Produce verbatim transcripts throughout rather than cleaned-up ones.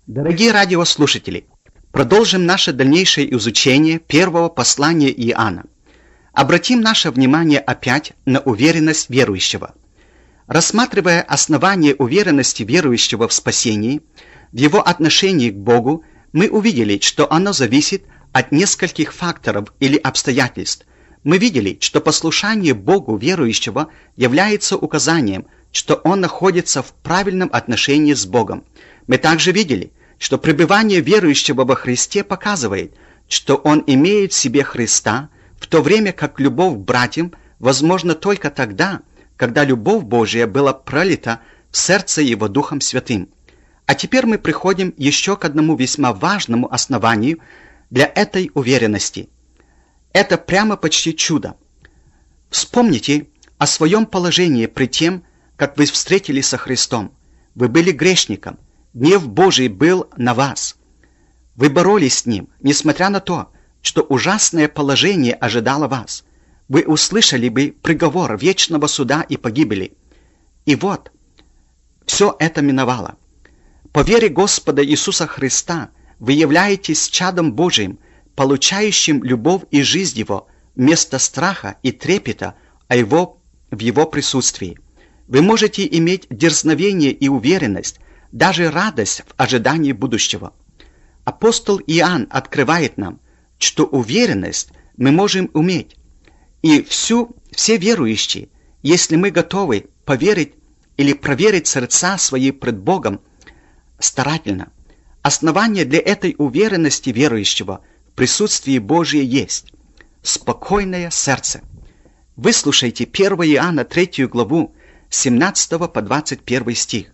Дорогие радиослушатели, продолжим наше дальнейшее изучение первого послания Иоанна. Обратим наше внимание опять на уверенность верующего. Рассматривая основание уверенности верующего в спасении, в его отношении к Богу, мы увидели, что оно зависит от нескольких факторов или обстоятельств. Мы видели, что послушание Богу верующего является указанием, что он находится в правильном отношении с Богом. Мы также видели, что пребывание верующего во Христе показывает, что он имеет в себе Христа, в то время как любовь к братьям возможна только тогда, когда любовь Божия была пролита в сердце его Духом Святым. А теперь мы приходим еще к одному весьма важному основанию для этой уверенности. Это прямо почти чудо. Вспомните о своем положении при тем, как вы встретились со Христом. Вы были грешником, гнев Божий был на вас. Вы боролись с Ним, несмотря на то, что ужасное положение ожидало вас. Вы услышали бы приговор вечного суда и погибели. И вот, все это миновало. По вере Господа Иисуса Христа вы являетесь чадом Божиим, получающим любовь и жизнь Его вместо страха и трепета о его, в Его присутствии. Вы можете иметь дерзновение и уверенность, даже радость в ожидании будущего. Апостол Иоанн открывает нам, что уверенность мы можем иметь, и всю, все верующие, если мы готовы поверить или проверить сердца свои пред Богом старательно. Основание для этой уверенности верующего в присутствии Божьем есть спокойное сердце. Выслушайте первое Иоанна третью главу с семнадцатого по двадцать первый стих.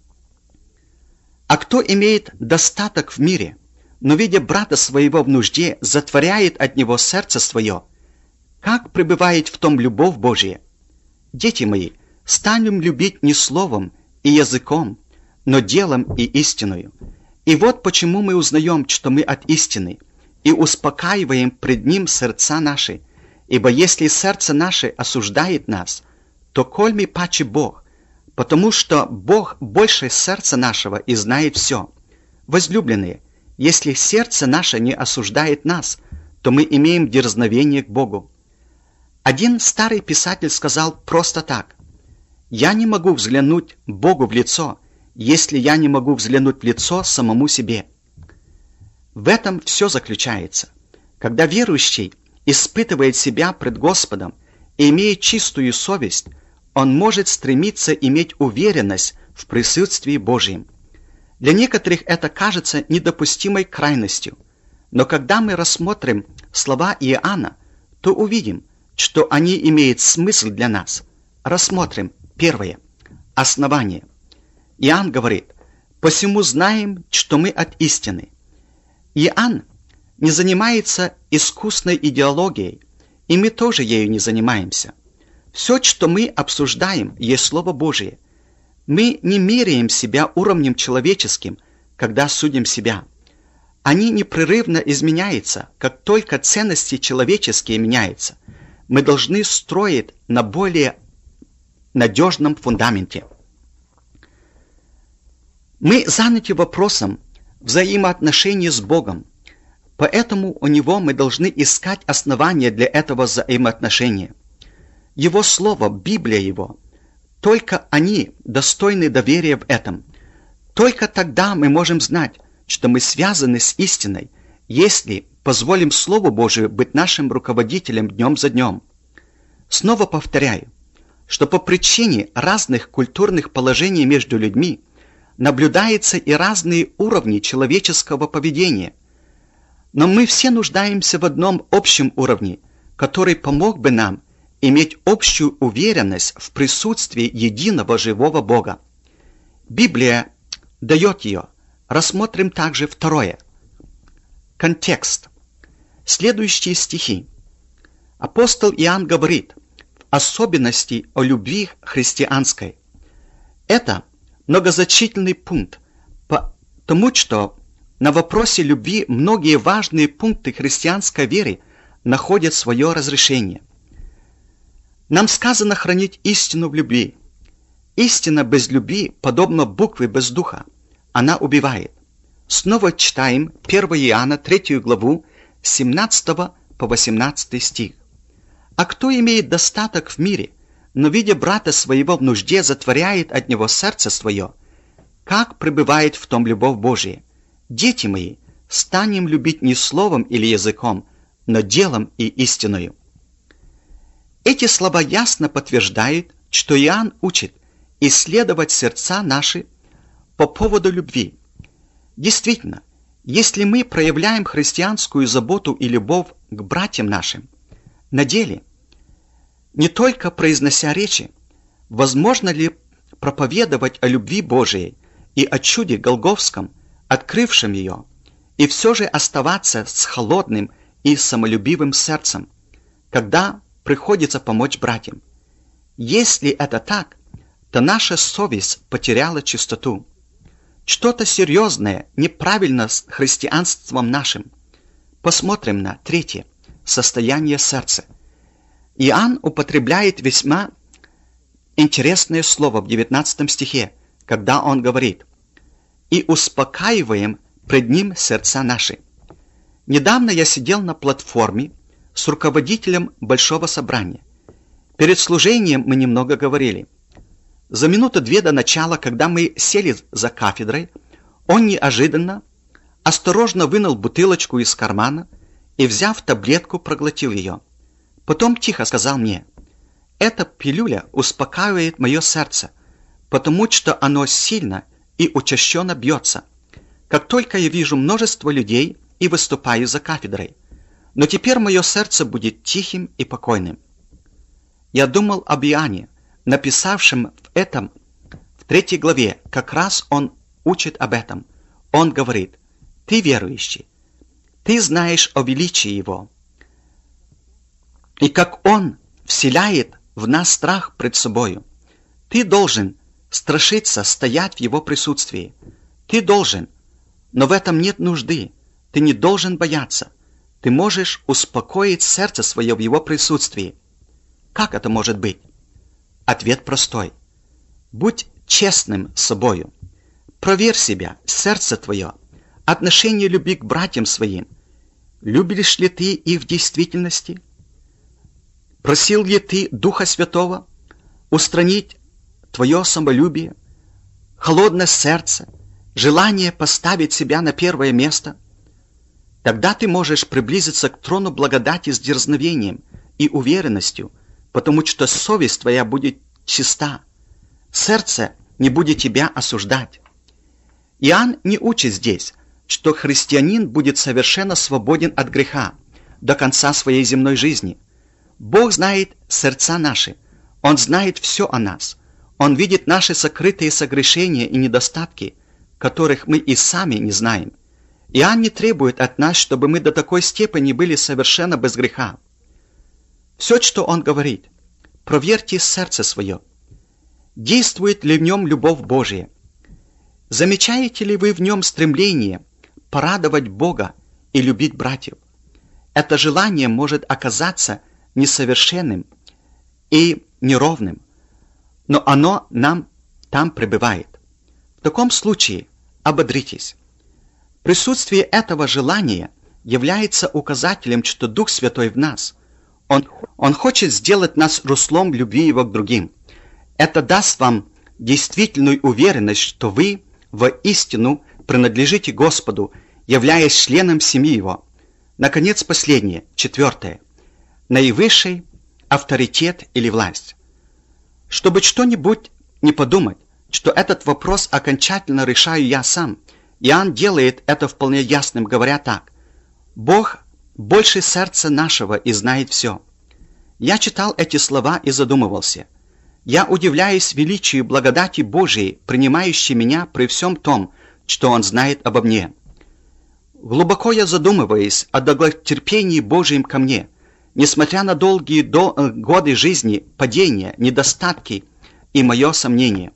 «А кто имеет достаток в мире, но, видя брата своего в нужде, затворяет от него сердце свое, как пребывает в том любовь Божия? Дети мои, станем любить не словом и языком, но делом и истиною. И вот почему мы узнаем, что мы от истины, и успокаиваем пред Ним сердца наши, ибо если сердце наше осуждает нас, то кольми паче Бог, потому что Бог больше сердца нашего и знает все. Возлюбленные, если сердце наше не осуждает нас, то мы имеем дерзновение к Богу. Один старый писатель сказал просто так: «Я не могу взглянуть Богу в лицо, если я не могу взглянуть в лицо самому себе». В этом все заключается. Когда верующий испытывает себя пред Господом и имеет чистую совесть, он может стремиться иметь уверенность в присутствии Божьем. Для некоторых это кажется недопустимой крайностью, но когда мы рассмотрим слова Иоанна, то увидим, что они имеют смысл для нас. Рассмотрим первое. Основание. Иоанн говорит: «Посему знаем, что мы от истины». Иоанн не занимается искусной идеологией, и мы тоже ею не занимаемся. Все, что мы обсуждаем, есть Слово Божие. Мы не меряем себя уровнем человеческим, когда судим себя. Они непрерывно изменяются, как только ценности человеческие меняются. Мы должны строить на более надежном фундаменте. Мы заняты вопросом взаимоотношений с Богом, поэтому у Него мы должны искать основания для этого взаимоотношения. Его Слово, Библия Его, только они достойны доверия в этом. Только тогда мы можем знать, что мы связаны с истиной, если позволим Слову Божию быть нашим руководителем днем за днем. Снова повторяю, что по причине разных культурных положений между людьми наблюдаются и разные уровни человеческого поведения. Но мы все нуждаемся в одном общем уровне, который помог бы нам иметь общую уверенность в присутствии единого живого Бога. Библия дает ее. Рассмотрим также второе. Контекст. Следующие стихи. Апостол Иоанн говорит в особенности о любви христианской. Это многозначительный пункт, потому что на вопросе любви многие важные пункты христианской веры находят свое разрешение. Нам сказано хранить истину в любви. Истина без любви подобна букве без духа. Она убивает. Снова читаем первое Иоанна, третью главу, с семнадцатого по восемнадцатый стих. «А кто имеет достаток в мире, но, видя брата своего в нужде, затворяет от него сердце свое, как пребывает в том любовь Божия? Дети мои, станем любить не словом или языком, но делом и истиною». Эти слова ясно подтверждают, что Иоанн учит исследовать сердца наши по поводу любви. Действительно, если мы проявляем христианскую заботу и любовь к братьям нашим, на деле, не только произнося речи, возможно ли проповедовать о любви Божией и о чуде Голгофском, открывшем ее, и все же оставаться с холодным и самолюбивым сердцем, когда приходится помочь братьям? Если это так, то наша совесть потеряла чистоту. Что-то серьезное неправильно с христианством нашим. Посмотрим на третье – состояние сердца. Иоанн употребляет весьма интересное слово в девятнадцатом стихе, когда он говорит: «И успокаиваем пред ним сердца наши». Недавно я сидел на платформе с руководителем большого собрания. Перед служением мы немного говорили. За минуту-две до начала, когда мы сели за кафедрой, он неожиданно, осторожно вынул бутылочку из кармана и, взяв таблетку, проглотил ее. Потом тихо сказал мне: «Эта пилюля успокаивает мое сердце, потому что оно сильно и учащенно бьется, как только я вижу множество людей и выступаю за кафедрой. Но теперь мое сердце будет тихим и покойным». Я думал об Иоанне, написавшем в этом, в третьей главе, как раз он учит об этом. Он говорит: «Ты верующий, ты знаешь о величии Его, и как Он вселяет в нас страх пред собою. Ты должен страшиться стоять в Его присутствии. Ты должен, но в этом нет нужды. Ты не должен бояться. Ты можешь успокоить сердце свое в Его присутствии». Как это может быть? Ответ простой. Будь честным с собою. Проверь себя, сердце твое, отношение любви к братьям своим. Любишь ли ты их в действительности? Просил ли ты Духа Святого устранить твое самолюбие, холодное сердце, желание поставить себя на первое место? Тогда ты можешь приблизиться к трону благодати с дерзновением и уверенностью, потому что совесть твоя будет чиста, сердце не будет тебя осуждать. Иоанн не учит здесь, что христианин будет совершенно свободен от греха до конца своей земной жизни. Бог знает сердца наши, Он знает все о нас, Он видит наши сокрытые согрешения и недостатки, которых мы и сами не знаем. Иоанн не требует от нас, чтобы мы до такой степени были совершенно без греха. Все, что он говорит: проверьте сердце свое. Действует ли в нем любовь Божия? Замечаете ли вы в нем стремление порадовать Бога и любить братьев? Это желание может оказаться несовершенным и неровным, но оно нам там пребывает. В таком случае ободритесь. Присутствие этого желания является указателем, что Дух Святой в нас. Он, он хочет сделать нас руслом любви Его к другим. Это даст вам действительную уверенность, что вы воистину принадлежите Господу, являясь членом семьи Его. Наконец, последнее, четвертое. Наивысший авторитет или власть. Чтобы что-нибудь не подумать, что этот вопрос окончательно решаю я сам, Иоанн делает это вполне ясным, говоря так: «Бог больше сердца нашего и знает все». Я читал эти слова и задумывался. Я удивляюсь величию благодати Божией, принимающей меня при всем том, что Он знает обо мне. Глубоко я задумываюсь о долготерпении Божьем ко мне, несмотря на долгие до, э, годы жизни, падения, недостатки и мое сомнение.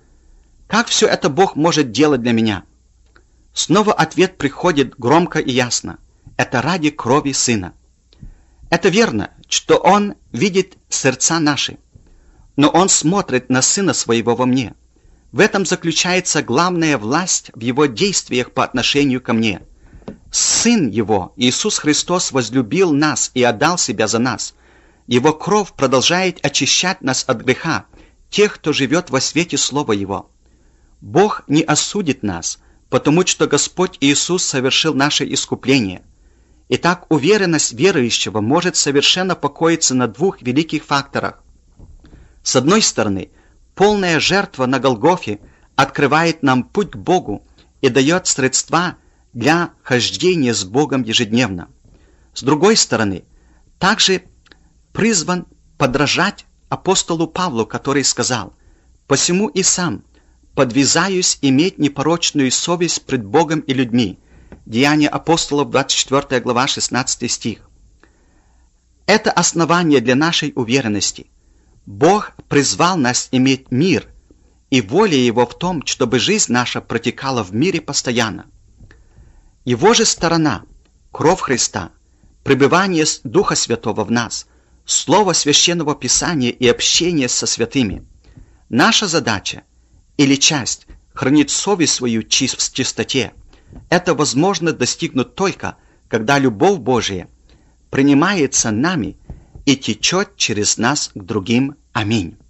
Как все это Бог может делать для меня? Снова ответ приходит громко и ясно. Это ради крови Сына. Это верно, что Он видит сердца наши, но Он смотрит на Сына Своего во мне, В этом заключается главная власть в Его действиях по отношению ко мне. Сын Его, Иисус Христос, возлюбил нас и отдал Себя за нас. Его кровь продолжает очищать нас от греха, тех, кто живет во свете Слова Его. Бог не осудит нас, потому что Господь Иисус совершил наше искупление. Итак, уверенность верующего может совершенно покоиться на двух великих факторах. С одной стороны, полная жертва на Голгофе открывает нам путь к Богу и дает средства для хождения с Богом ежедневно. С другой стороны, также призван подражать апостолу Павлу, который сказал: «Посему и сам подвязаюсь иметь непорочную совесть пред Богом и людьми». Деяния апостолов, двадцать четвёртая глава, шестнадцатый стих. Это основание для нашей уверенности. Бог призвал нас иметь мир, и воля Его в том, чтобы жизнь наша протекала в мире постоянно. Его же сторона, кровь Христа, пребывание Духа Святого в нас, Слово Священного Писания и общение со святыми. Наша задача или часть – хранить совесть свою в чистоте. Это возможно достигнуть только, когда любовь Божия принимается нами и течет через нас к другим. Аминь.